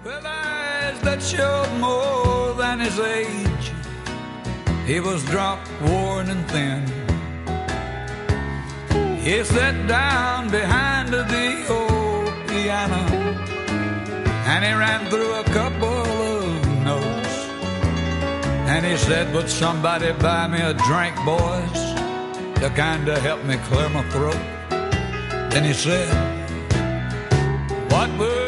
With eyes that showed more than his age, he was drunk, worn, and thin. He sat down behind the old piano, and he ran through a couple of notes. And he said, would somebody buy me a drink, boys, to kind of help me clear my throat? Then he said, what would